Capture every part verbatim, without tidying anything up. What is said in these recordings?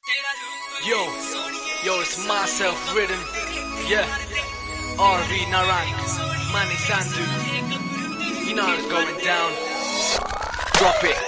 Yo, yo, it's myself rhythm. Yeah, R V Narang, Mani Sandhu. You know how it's going down. Drop it.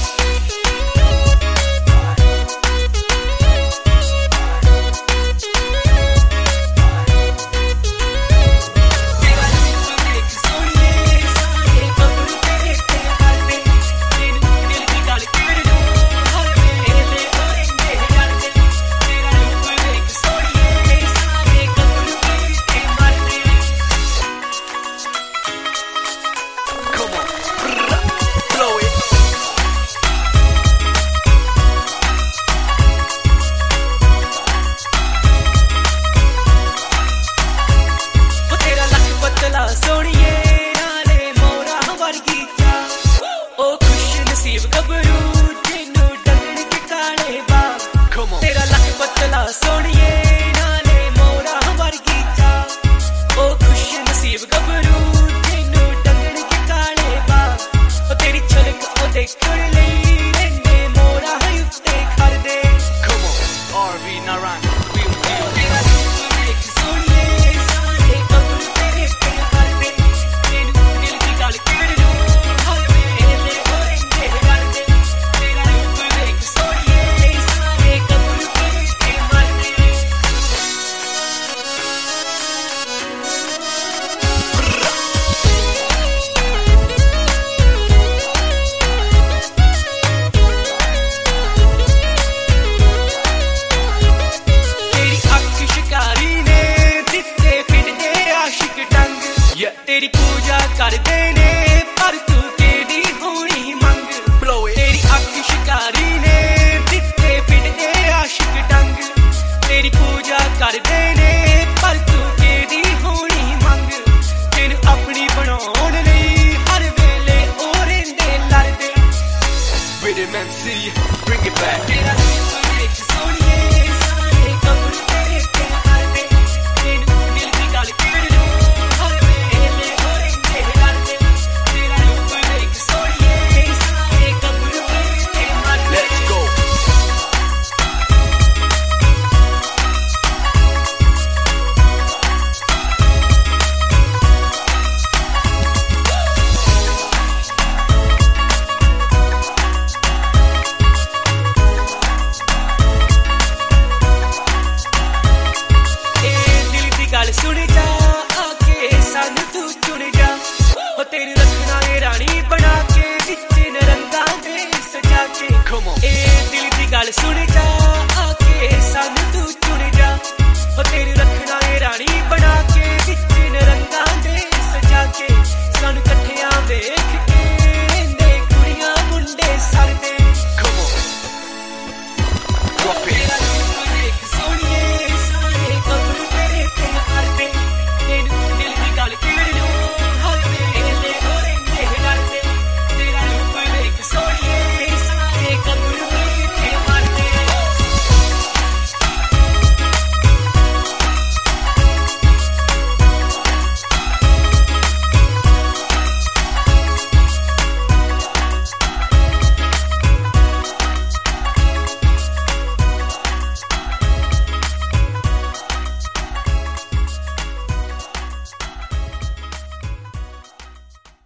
तेरी पूजा करते ने पर तू केदी होनी मंग तेरी अख शिकारी ने दिते पिटदे आशिक डंग तेरी पूजा करते ने पर तू केदी होनी मंग तेन अपनी बनाउण लई हर वेले ओ रहिंदे लड़दे Rhythm M C, bring it back.